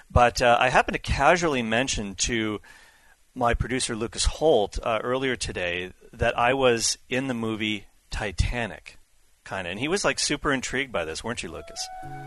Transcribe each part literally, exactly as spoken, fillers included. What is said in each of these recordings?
But uh, I happened to casually mention to my producer Lucas Holt uh, earlier today that I was in the movie Titanic, kind of, and he was like super intrigued by this, weren't you, Lucas?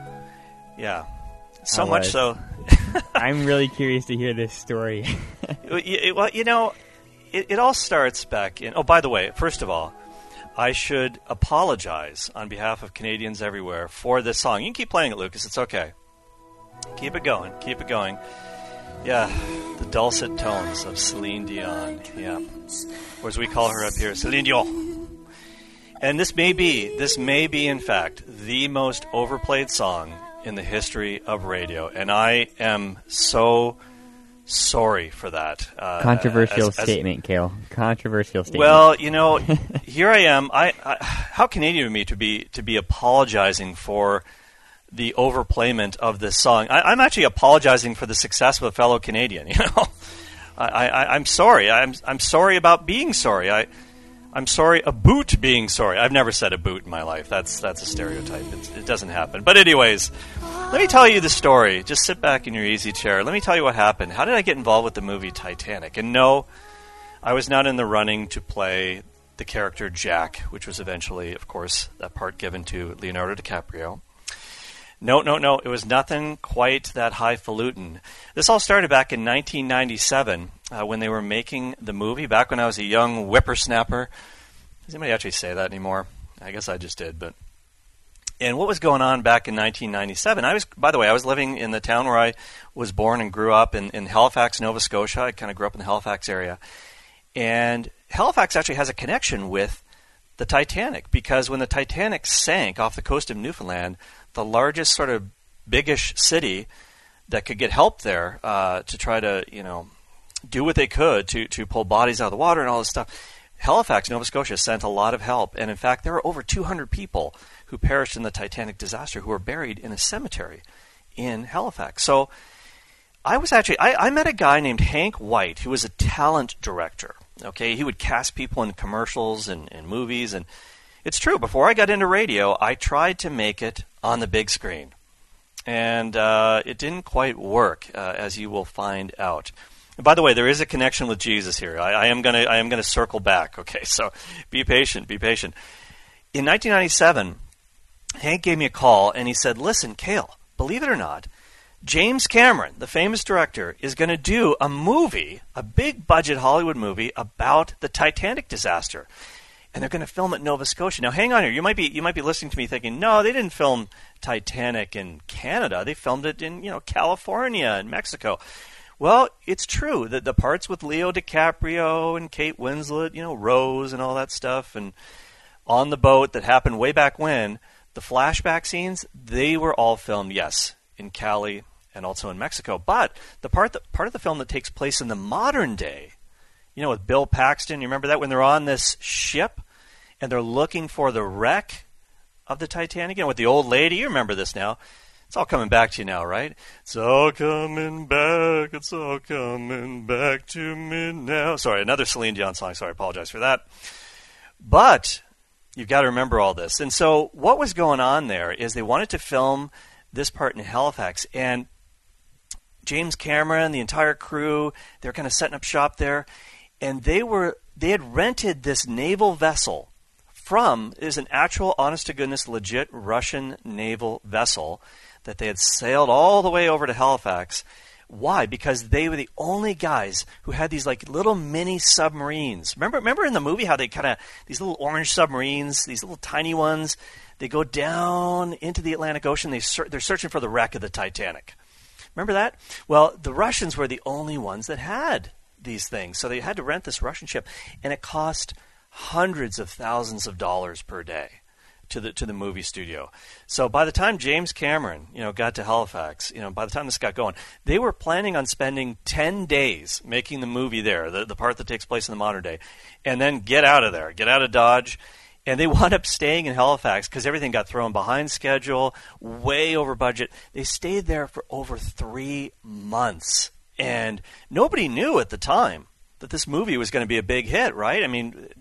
Yeah, so much so. I'm really curious to hear this story. it, well, you know, it, it all starts back in. Oh, by the way, first of all, I should apologize on behalf of Canadians everywhere for this song. You can keep playing it, Lucas. It's okay. Keep it going. Keep it going. Yeah, the dulcet tones of Celine Dion. Yeah, or as we call her up here, Celine Dion. And this may be, this may be, in fact, the most overplayed song in the history of radio, and I am so sorry for that. Uh, Controversial as, as, statement, Cale. Controversial statement. Well, you know, here I am. I, I how Canadian of me to be to be apologizing for the overplayment of this song. I, I'm actually apologizing for the success of a fellow Canadian. You know, I, I, I'm sorry. I'm I'm sorry about being sorry. I I'm sorry about being sorry. I've never said a boot in my life. That's that's a stereotype. It's, it doesn't happen. But anyways, let me tell you the story. Just sit back in your easy chair. Let me tell you what happened. How did I get involved with the movie Titanic? And no, I was not in the running to play the character Jack, which was eventually, of course, that part given to Leonardo DiCaprio. No, no, no. It was nothing quite that highfalutin. This all started back in nineteen ninety-seven uh, when they were making the movie, back when I was a young whippersnapper. Does anybody actually say that anymore? I guess I just did. But And what was going on back in nineteen ninety-seven? I was, by the way, I was living in the town where I was born and grew up in, in Halifax, Nova Scotia. I kind of grew up in the Halifax area. And Halifax actually has a connection with the Titanic, because when the Titanic sank off the coast of Newfoundland, the largest sort of biggish city that could get help there uh, to try to, you know, do what they could to, to pull bodies out of the water and all this stuff. Halifax, Nova Scotia sent a lot of help. And in fact, there were over two hundred people who perished in the Titanic disaster who were buried in a cemetery in Halifax. So I was actually, I, I met a guy named Hank White who was a talent director. Okay, he would cast people in commercials and, and movies. And it's true, before I got into radio, I tried to make it on the big screen. And uh, it didn't quite work, uh, as you will find out. And by the way, there is a connection with Jesus here. I, I am gonna I am gonna circle back. Okay, so be patient, be patient. In nineteen ninety-seven, Hank gave me a call and he said, "Listen, Cale, believe it or not, James Cameron, the famous director, is going to do a movie, a big budget Hollywood movie about the Titanic disaster, and they're going to film it in Nova Scotia." Now, hang on here. You might be you might be listening to me thinking, "No, they didn't film Titanic in Canada. They filmed it in, you know, California and Mexico." Well, it's true that the parts with Leo DiCaprio and Kate Winslet, you know, Rose and all that stuff, and on the boat that happened way back when, the flashback scenes, they were all filmed, yes, in Cali and also in Mexico. But the part that, part of the film that takes place in the modern day, you know, with Bill Paxton, you remember that when they're on this ship and they're looking for the wreck of the Titanic, you know, with the old lady, you remember this now. It's all coming back to you now, right? It's all coming back, it's all coming back to me now. Sorry, another Celine Dion song. Sorry, I apologize for that. But you've got to remember all this. And so what was going on there is they wanted to film this part in Halifax. And James Cameron, the entire crew, they're kind of setting up shop there. And they were they had rented this naval vessel from, it is an actual, honest-to-goodness, legit Russian naval vessel that they had sailed all the way over to Halifax. Why? Because they were the only guys who had these like little mini submarines. Remember, remember in the movie how they kind of, these little orange submarines, these little tiny ones, they go down into the Atlantic Ocean. They ser- they're searching for the wreck of the Titanic. Remember that? Well, the Russians were the only ones that had these things. So they had to rent this Russian ship, and it cost hundreds of thousands of dollars per day to the to the movie studio. So by the time James Cameron, you know, got to Halifax, you know, by the time this got going, they were planning on spending ten days making the movie there, the, the part that takes place in the modern day, and then get out of there, get out of Dodge. And they wound up staying in Halifax because everything got thrown behind schedule, way over budget. They stayed there for over three months. And nobody knew at the time that this movie was going to be a big hit, right? I mean,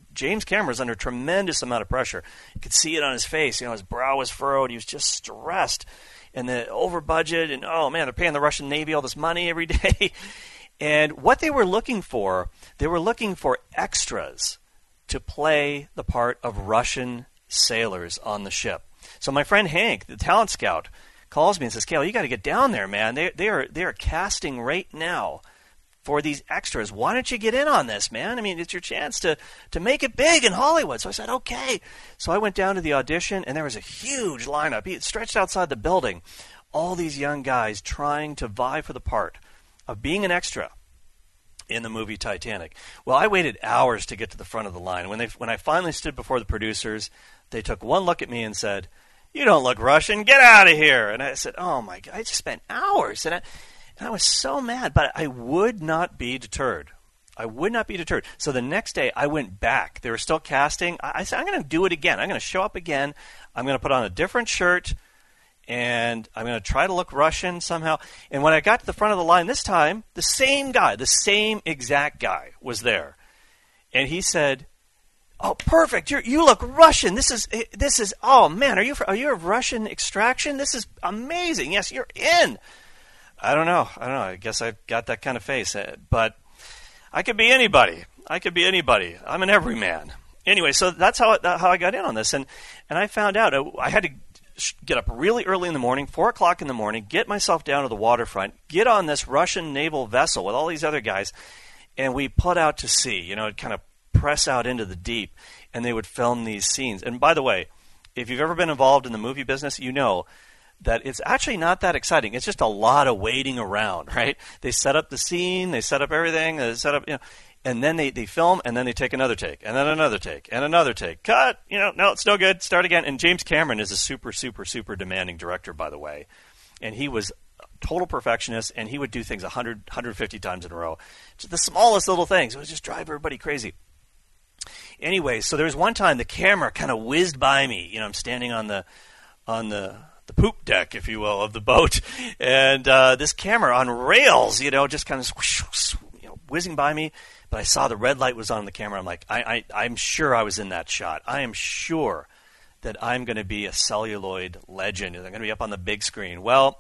James Cameron was under a tremendous amount of pressure. You could see it on his face. You know, his brow was furrowed. He was just stressed. And the over budget, and oh man, they're paying the Russian Navy all this money every day. And what they were looking for, they were looking for extras to play the part of Russian sailors on the ship. So my friend Hank, the talent scout, calls me and says, "Cale, you got to get down there, man. They they are they are casting right now for these extras. Why don't you get in on this, man? I mean, it's your chance to, to make it big in Hollywood." So I said, okay. So I went down to the audition, and there was a huge lineup. It stretched outside the building. All these young guys trying to vie for the part of being an extra in the movie Titanic. Well, I waited hours to get to the front of the line. When they when I finally stood before the producers, they took one look at me and said, "You don't look Russian. Get out of here." And I said, oh, my God, I just spent hours. And I... And I was so mad, but I would not be deterred. I would not be deterred. So the next day, I went back. They were still casting. I, I said, I'm going to do it again. I'm going to show up again. I'm going to put on a different shirt, and I'm going to try to look Russian somehow. And when I got to the front of the line this time, the same guy, the same exact guy was there. And he said, "Oh, perfect. You're, you look Russian. This is, this is, oh, man, are you, are you of Russian extraction? This is amazing. Yes, you're in." I don't know. I don't know. I guess I've got that kind of face. But I could be anybody. I could be anybody. I'm an everyman. Anyway, so that's how it, how I got in on this. And, and I found out I had to get up really early in the morning, four o'clock in the morning, get myself down to the waterfront, get on this Russian naval vessel with all these other guys, and we put out to sea. You know, kind of press out into the deep, and they would film these scenes. And by the way, if you've ever been involved in the movie business, you know that it's actually not that exciting. It's just a lot of waiting around, right? They set up the scene, they set up everything, they set up, you know, and then they, they film, and then they take another take, and then another take, and another take. Cut! You know, no, it's no good. Start again. And James Cameron is a super, super, super demanding director, by the way. And he was a total perfectionist, and he would do things one hundred, one hundred fifty times in a row. Just the smallest little things. It would just drive everybody crazy. Anyway, so there was one time the camera kind of whizzed by me. You know, I'm standing on the on the... the poop deck, if you will, of the boat, and uh, this camera on rails, you know, just kind of whoosh, you know, whizzing by me. But I saw the red light was on the camera. I'm like, I, I, I'm sure I was in that shot. I am sure that I'm going to be a celluloid legend, and I'm going to be up on the big screen. Well,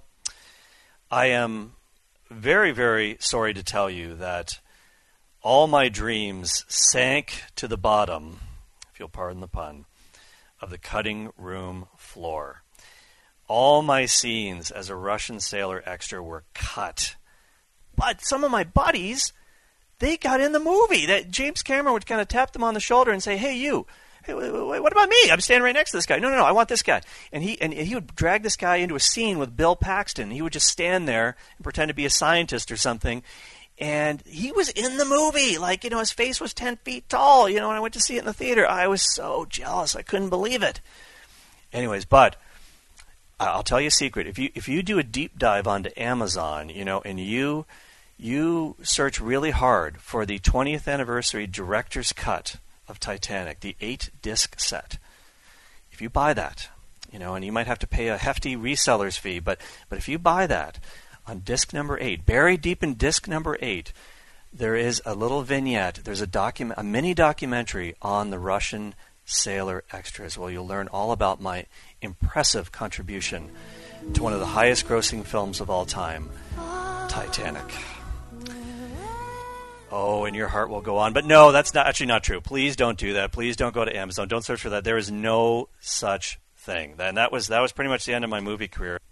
I am very, very sorry to tell you that all my dreams sank to the bottom, if you'll pardon the pun, of the cutting room floor. All my scenes as a Russian sailor extra were cut. But some of my buddies, they got in the movie. That James Cameron would kind of tap them on the shoulder and say, "Hey, you, hey, wait, wait, what about me? I'm standing right next to this guy. No, no, no, I want this guy." And he and he would drag this guy into a scene with Bill Paxton. He would just stand there and pretend to be a scientist or something. And he was in the movie. Like, you know, his face was ten feet tall. You know, when I went to see it in the theater, I was so jealous. I couldn't believe it. Anyways, but I'll tell you a secret. If you if you do a deep dive onto Amazon, you know, and you you search really hard for the twentieth anniversary director's cut of Titanic, the eight disc set, if you buy that, you know, and you might have to pay a hefty reseller's fee, but but if you buy that on disc number eight, buried deep in disc number eight, there is a little vignette. There's a document, a mini documentary on the Russian sailor extras. Well, you'll learn all about my impressive contribution to one of the highest grossing films of all time, Titanic. Oh, and your heart will go on. But no, that's not actually not true. Please don't do that. Please don't go to Amazon. Don't search for that. There is no such thing. And that was that was pretty much the end of my movie career.